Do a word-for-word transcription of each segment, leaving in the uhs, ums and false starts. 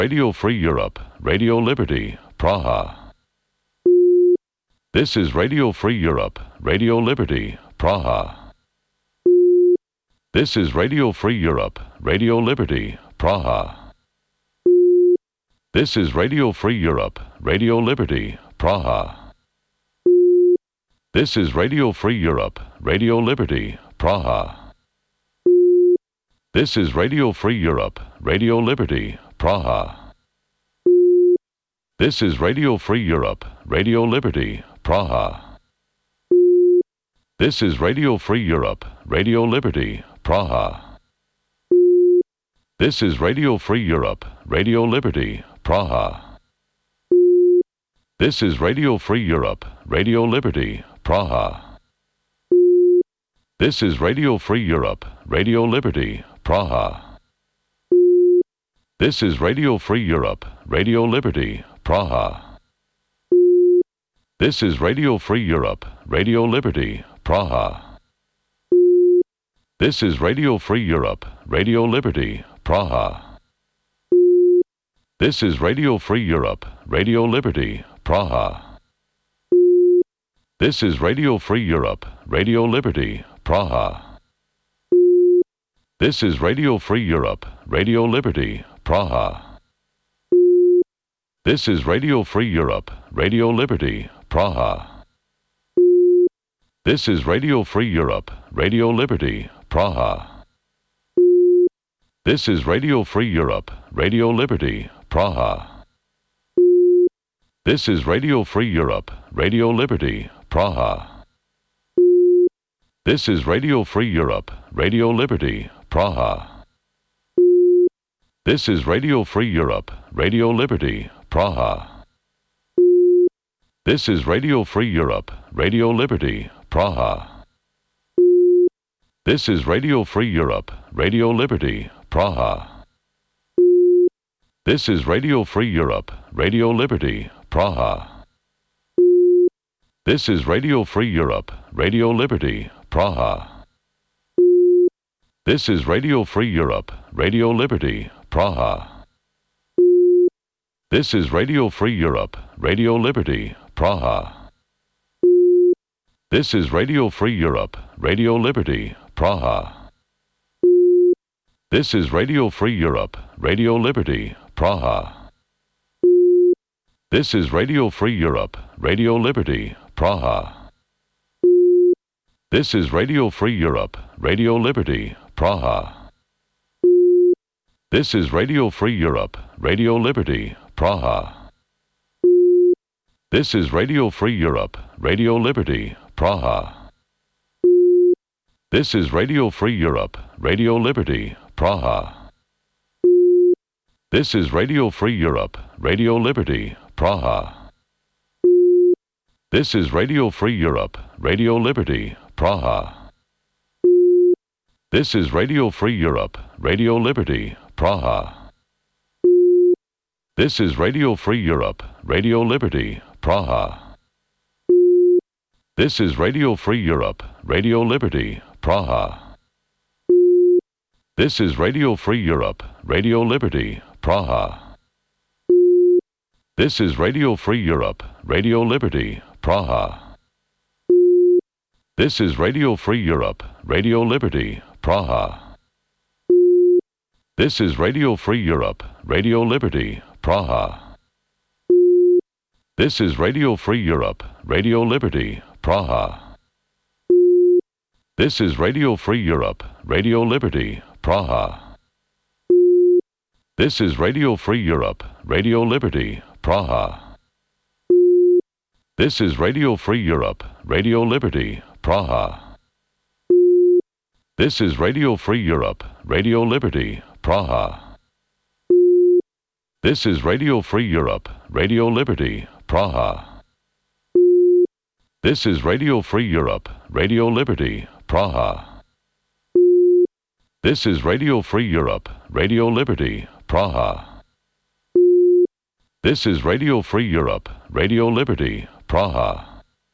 Radio Free Europe, Radio Liberty, Praha. This is Radio Free Europe, Radio Liberty, Praha. This is Radio Free Europe, Radio Liberty, Praha. This is Radio Free Europe, Radio Liberty, Praha. This is Radio Free Europe, Radio Liberty, Praha. This is Radio Free Europe, Radio Liberty, Praha. This is Radio Free Europe, Radio Liberty, Praha. This is Radio Free Europe, Radio Liberty, Praha. This is Radio Free Europe, Radio Liberty, Praha. This is Radio Free Europe, Radio Liberty, Praha. This is Radio Free Europe, Radio Liberty, Praha. This is Radio Free Europe, Radio Liberty, Praha. This is Radio Free Europe, Radio Liberty, Praha. This is Radio Free Europe, Radio Liberty, Praha. This is Radio Free Europe, Radio Liberty, Praha. This is Radio Free Europe, Radio Liberty, Praha. This is Radio Free Europe, Radio Liberty, Praha. This is Radio Free Europe, Radio Liberty, Praha. This is Radio Free Europe, Radio Liberty, Praha. This is Radio Free Europe, Radio Liberty, Praha. This is Radio Free Europe, Radio Liberty, Praha. This is Radio Free Europe, Radio Liberty, Praha. This is Radio Free Europe, Radio Liberty, Praha. This is Radio Free Europe, Radio Liberty, Praha. This is Radio Free Europe, Radio Liberty, Praha. This is Radio Free Europe, Radio Liberty, Praha. This is Radio Free Europe, Radio Liberty, Praha. This is Radio Free Europe, Radio Liberty, Praha. This is Radio Free Europe, Radio Liberty, Praha. This is Radio Free Europe, Radio Liberty, Praha. This is Radio Free Europe, Radio Liberty, Praha. This is Radio Free Europe, Radio Liberty, Praha. This is Radio Free Europe, Radio Liberty, Praha. This is Radio Free Europe, Radio Liberty, Praha. This is Radio Free Europe, Radio Liberty, Praha. This is Radio Free Europe, Radio Liberty, Praha. This is Radio Free Europe, Radio Liberty, Praha. This is Radio Free Europe, Radio Liberty, Praha. This is Radio Free Europe, Radio Liberty, Praha. This is Radio Free Europe, Radio Liberty, Praha. This is Radio Free Europe, Radio Liberty, Praha. This is Radio Free Europe, Radio Liberty, Praha. This is Radio Free Europe, Radio Liberty, Praha. This is Radio Free Europe, Radio Liberty, Praha. This is Radio Free Europe, Radio Liberty, Praha. This is Radio Free Europe, Radio Liberty, Praha. This is Radio Free Europe, Radio Liberty, Praha. This is Radio Free Europe, Radio Liberty, Praha. This is Radio Free Europe, Radio Liberty, Praha. This is Radio Free Europe, Radio Liberty, Praha. This is Radio Free Europe, Radio Liberty, Praha. This is Radio Free Europe, Radio Liberty, Praha. This is Radio Free Europe, Radio Liberty, Praha. This is Radio Free Europe, Radio Liberty, Praha.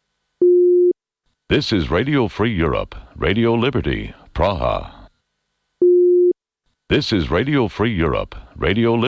This is Radio Free Europe, Radio Liberty, Praha. This is Radio Free Europe, Radio Liberty.